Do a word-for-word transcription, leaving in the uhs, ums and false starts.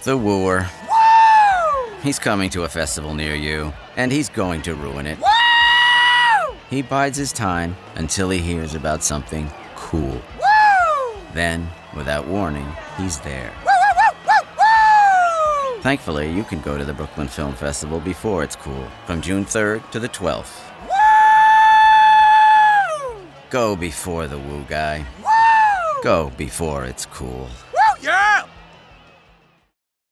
The Wooer. Woo! He's coming to a festival near you, and he's going to ruin it. Woo! He bides his time until he hears about something cool. Woo! Then, without warning, he's there. Woo, woo, woo, woo, woo! Thankfully, you can go to the Brooklyn Film Festival before it's cool, from June third to the twelfth. Woo! Go before the woo guy. Woo! Go before it's cool.